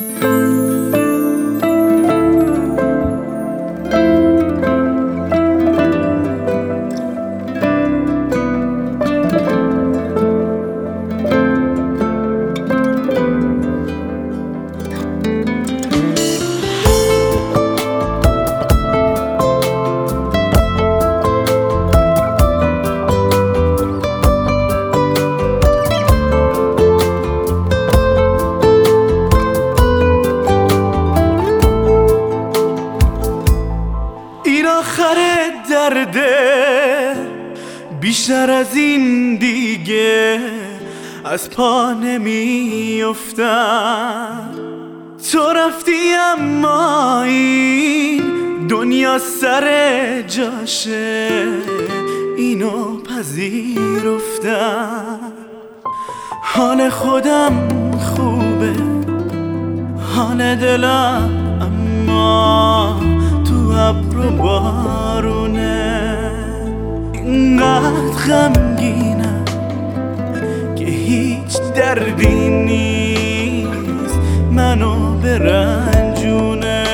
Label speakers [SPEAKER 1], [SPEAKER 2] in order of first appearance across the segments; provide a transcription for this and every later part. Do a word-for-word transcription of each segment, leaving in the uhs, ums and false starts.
[SPEAKER 1] آخر درده بیشتر از این دیگه از پا نمیافتم. تو رفتی اما این دنیا سر جاشه، اینو پذیرفتم. حال خودم خوبه، حال دلم اما ابر و بارونه. اینقدر غمگینم که هیچ دردی نیست منو برنجونه.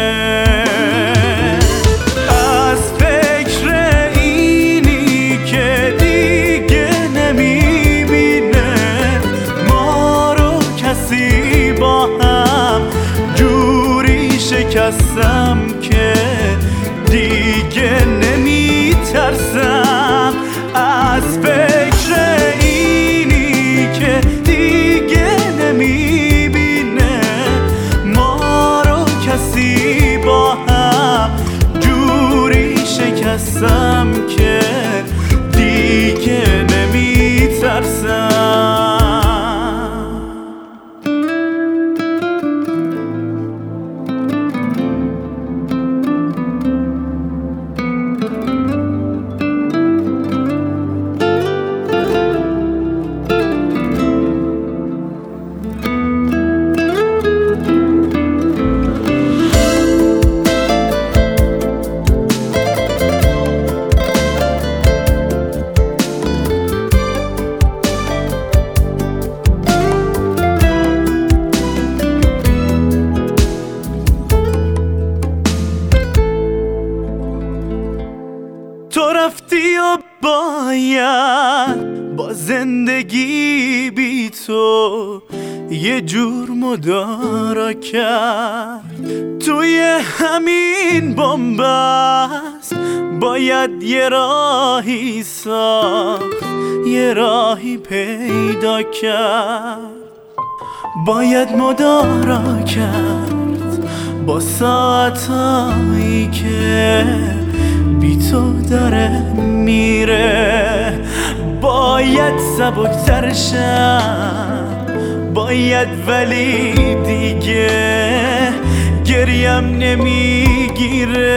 [SPEAKER 1] از فکر اینی که دیگه نمیبینه ما رو کسی با هم جوری شکستم که دیگه نمیترسم. از فکر اینی که دیگه نمیبینه ما رو کسی با هم جوری شکستم که دیگه نمیترسم. تو رفتی و باید با زندگی بی تو یه جور مدارا کرد. توی همین بنبست باید یه راهی ساخت، یه راهی پیدا کرد. باید مدارا کرد با ساعتایی که بی تو داره میره. باید سبکتر شم، باید ولی دیگه گریم نمیگیره.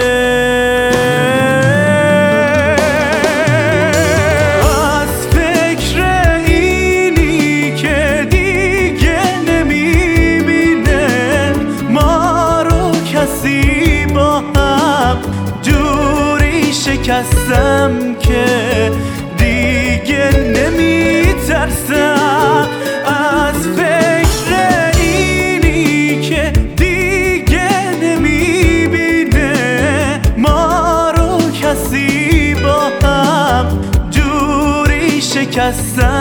[SPEAKER 1] از فکر اینی که دیگه نمیبینه ما رو کسی با هم جوری شکستم که دیگه نمیترسم. از فکر اینی که دیگه نمیبینه ما رو کسی با هم جوری شکستم